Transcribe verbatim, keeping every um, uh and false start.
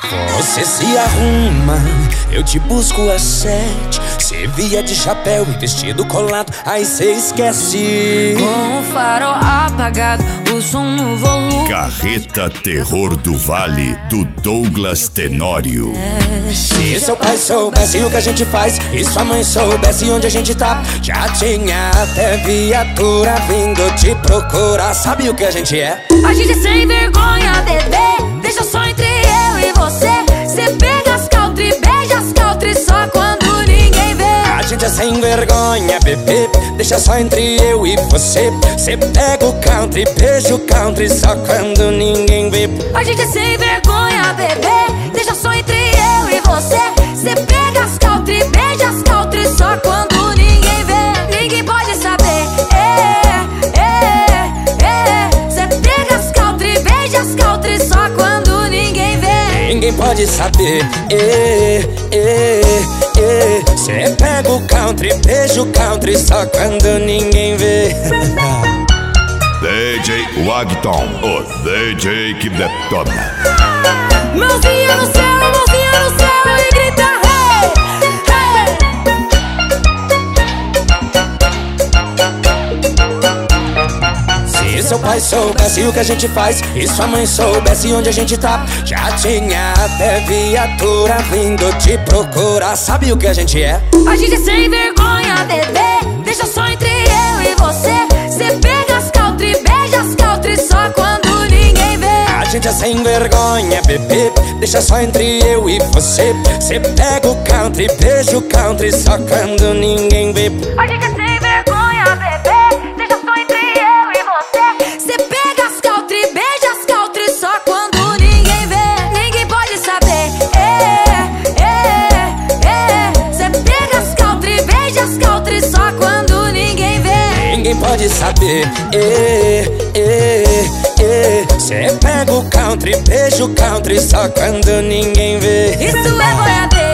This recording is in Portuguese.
Você se arruma, eu te busco às sete. Cê via de chapéu e vestido colado, aí cê esquece. Com o farol apagado, o som no volume. Carreta Terror do Vale, do Douglas Tenório. Se seu pai soubesse o que a gente faz e sua mãe soubesse onde a gente tá, já tinha até viatura vindo te procurar. Sabe o que a gente é? A gente é sem vergonha, bebê. Deixa só entre eu e você. Cê pega as country, beija as country só quando ninguém vê. A gente é sem vergonha, bebê. Deixa só entre eu e você. Cê pega o country, beija o country só quando ninguém vê. A gente é sem vergonha, bebê. Deixa só entre eu e você. Cê pega as country, beija as country só quando ninguém vê. Ninguém pode saber. É, é, é. Cê pega as country, beija as country só quando ninguém vê. Ninguém pode saber. É, é, é. Cê pega o country, beija o country só quando ninguém vê. D J Wagton, o D J que detona. Mãozinha no céu, mãozinha no céu e grita hey, hey. Se seu pai soubesse o que a gente faz e sua mãe soubesse onde a gente tá, já tinha até viatura vindo te procurar. Sabe o que a gente é? A gente é sem vergonha, bebê. Deixa só entre eu e você. Cê pega as country, beija as country só quando ninguém vê. A gente é sem vergonha, bebê. Deixa só entre eu e você. Cê pega o country, beija o country só quando ninguém vê. A gente é sem vergonha, bebê. Deixa só entre eu e você. Cê pega as country, beija as country só quando ninguém vê. Ninguém pode saber. É, é, é. Cê pega as country, beija as country só quando ninguém vê. Ninguém pode saber. É, é, é. Cê pega o country, beija o country só quando ninguém vê. Isso é boiadeiro.